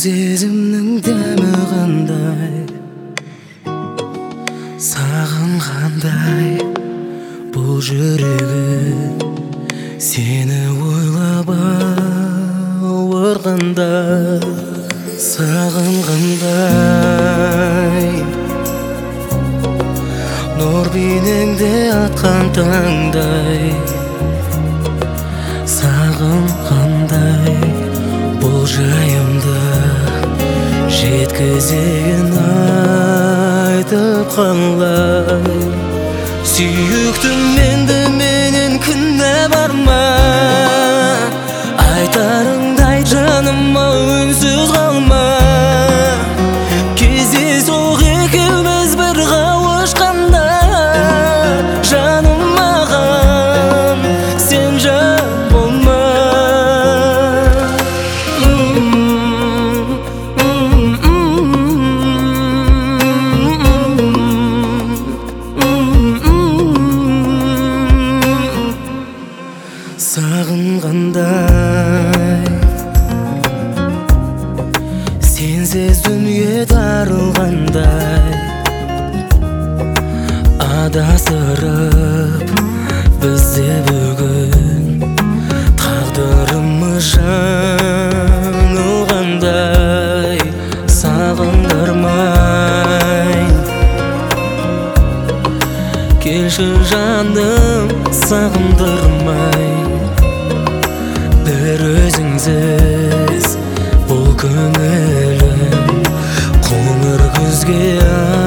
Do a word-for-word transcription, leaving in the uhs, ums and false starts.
сезімнің дәмі қандай, сағынғандай бұл жүрегі, сені ойлап ауырғанда, сағынғандай нұр бейнеңде атқан таңдай, сағынғандай бұл жайымды жеткізейін айтып қалай. Сүйіктім, енді менен кінә бар ма? Айтарыңдай жаныма үнсіз қалма. Кездейсоқ екеуміз бір қауышқанда, жаным маған сен жан болма. Сағынғандай сенсіз дүние тарылғандай, адасырып бізде бүгін тағдырымыз жаңылғандай. Сағындырмай келші жаным, сағындырмай бір өзіңсіз бұл көңілім қоңыр күзге